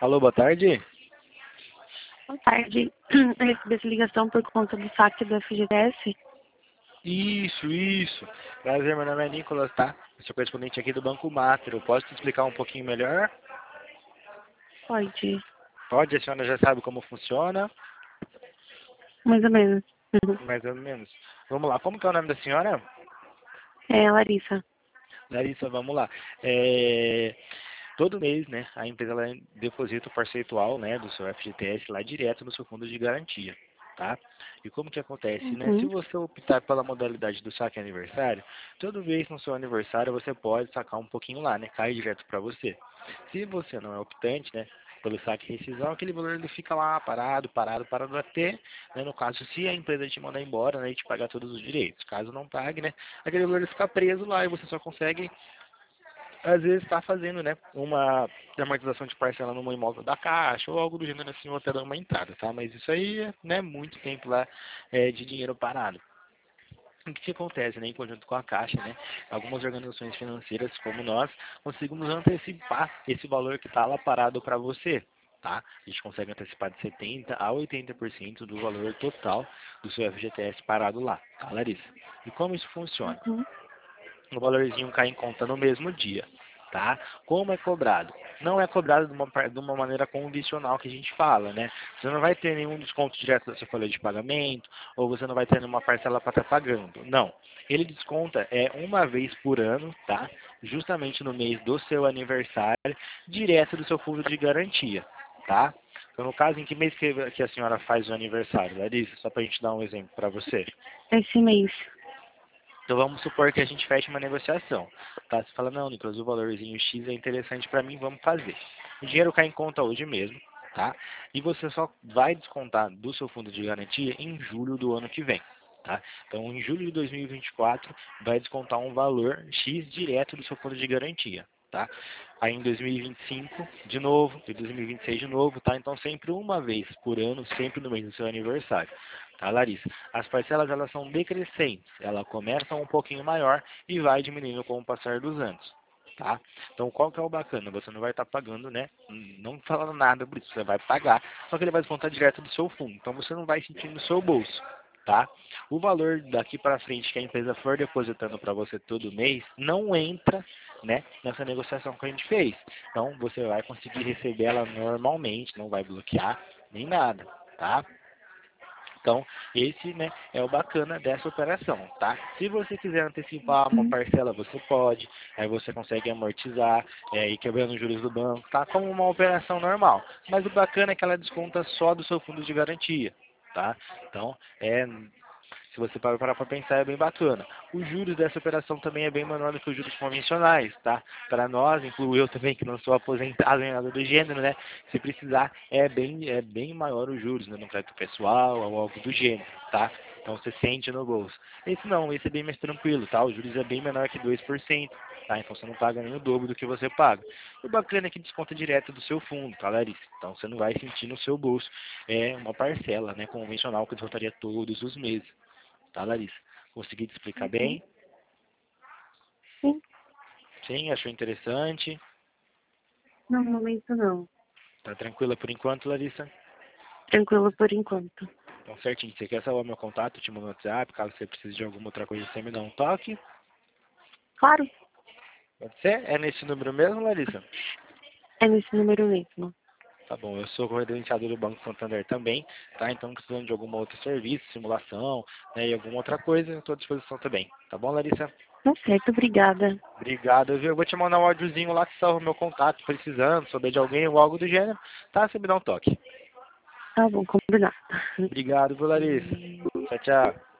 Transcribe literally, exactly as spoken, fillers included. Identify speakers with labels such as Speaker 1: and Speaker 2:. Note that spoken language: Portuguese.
Speaker 1: Alô, boa tarde.
Speaker 2: Boa tarde. Eu recebi essa ligação por conta do saque do F G T S.
Speaker 1: Isso, isso. Prazer, meu nome é Nicolas, tá? Eu sou correspondente aqui do Banco Mater. Eu posso te explicar um pouquinho melhor?
Speaker 2: Pode,
Speaker 1: Pode, a senhora já sabe como funciona?
Speaker 2: mais ou menos. Uhum.
Speaker 1: Mais ou menos. Vamos lá, como que é o nome da senhora?
Speaker 2: É, Larissa.
Speaker 1: Larissa, vamos lá. É, Todo mês, né, a empresa ela deposita o percentual, né, do seu F G T S lá direto no seu fundo de garantia, tá? E como que acontece, né? Se
Speaker 2: Uhum.
Speaker 1: você optar pela modalidade do saque aniversário, todo mês no seu aniversário você pode sacar um pouquinho lá, né? Cai direto para você. Se você não é optante, né, pelo saque e rescisão, aquele valor ele fica lá parado, parado, parado até, né, no caso, se a empresa te mandar embora, né, e te pagar todos os direitos. Caso não pague, né, aquele valor ele fica preso lá e você só consegue às vezes está fazendo, né, uma amortização de parcela num imóvel da Caixa ou algo do gênero assim, ou até dando uma entrada, tá? Mas isso aí é, né, muito tempo lá é, de dinheiro parado. O que, que acontece, né, em conjunto com a Caixa, né, algumas organizações financeiras como nós conseguimos antecipar esse valor que está lá parado para você, tá? A gente consegue antecipar de setenta a oitenta por cento do valor total do seu F G T S parado lá, tá, Larissa? E como isso funciona?
Speaker 2: Uhum.
Speaker 1: O valorzinho cai em conta no mesmo dia, tá? Como é cobrado? Não é cobrado de uma, par- de uma maneira convencional que a gente fala, né? Você não vai ter nenhum desconto direto da sua folha de pagamento, ou você não vai ter nenhuma parcela para estar pagando. Não. Ele desconta é uma vez por ano, tá? Justamente no mês do seu aniversário, direto do seu fundo de garantia, tá? Então, no caso, em que mês que, que a senhora faz o aniversário, Larissa? Só para a gente dar um exemplo para você.
Speaker 2: Esse mês.
Speaker 1: Então vamos supor que a gente feche uma negociação. Tá? Você fala, não, Nicolas, o valorzinho X é interessante para mim, vamos fazer. O dinheiro cai em conta hoje mesmo, tá? E você só vai descontar do seu fundo de garantia em julho do ano que vem. Tá? Então, em julho de dois mil e vinte e quatro, vai descontar um valor X direto do seu fundo de garantia. Tá? Aí em dois mil e vinte e cinco, de novo, em dois mil e vinte e seis de novo, tá? Então sempre uma vez por ano, sempre no mês do seu aniversário. Tá, Larissa? As parcelas elas são decrescentes, ela começa um pouquinho maior e vai diminuindo com o passar dos anos. Tá? Então qual que é o bacana? Você não vai estar pagando, né? Não falando nada por isso, você vai pagar, só que ele vai descontar direto do seu fundo. Então você não vai sentir no seu bolso. Tá? O valor daqui para frente que a empresa for depositando para você todo mês não entra, né, nessa negociação que a gente fez. Então você vai conseguir receber ela normalmente, não vai bloquear nem nada, tá? Então, esse, né, é o bacana dessa operação, tá? Se você quiser antecipar uma
Speaker 2: Uhum.
Speaker 1: parcela, você pode, aí você consegue amortizar, é, e quebrando os juros do banco, tá? Como uma operação normal. Mas o bacana é que ela desconta só do seu fundo de garantia, tá? Então, é, se você parar para pensar, é bem bacana. Os juros dessa operação também é bem menor do que os juros convencionais, tá? Para nós, incluo eu também, que não sou aposentado nem nada do gênero, né? Se precisar, é bem, é bem maior os juros, né? No crédito pessoal ou algo do gênero, tá? Então você sente no bolso. Esse não, esse é bem mais tranquilo, tá? Os juros é bem menor que dois por cento, tá? Então você não paga nem o dobro do que você paga. O bacana é que desconta direto do seu fundo, tá, Larissa? Então você não vai sentir no seu bolso é uma parcela, né? Convencional que descontaria todos os meses. Tá, Larissa? Consegui te explicar
Speaker 2: Uhum.
Speaker 1: bem?
Speaker 2: Sim.
Speaker 1: Sim, achou interessante?
Speaker 2: No momento não.
Speaker 1: Tá tranquila por enquanto, Larissa?
Speaker 2: Tranquilo por enquanto.
Speaker 1: Então, certinho. Você quer salvar meu contato? Eu te mando no WhatsApp. Caso você precise de alguma outra coisa, você me dá um toque.
Speaker 2: Claro,
Speaker 1: Pode ser? É nesse número mesmo, Larissa?
Speaker 2: é nesse número mesmo.
Speaker 1: Tá bom, eu sou credenciado do Banco Santander também, tá? Então, precisando de algum outro serviço, simulação, né, e alguma outra coisa, eu estou à disposição também. Tá bom, Larissa?
Speaker 2: Tá certo, obrigada.
Speaker 1: Obrigado, viu? Eu vou te mandar um áudiozinho lá que salva o meu contato, precisando, souber de alguém ou algo do gênero, tá? Você me dá um toque.
Speaker 2: Tá bom, combinado.
Speaker 1: Obrigado, viu, Larissa? Tchau, tchau.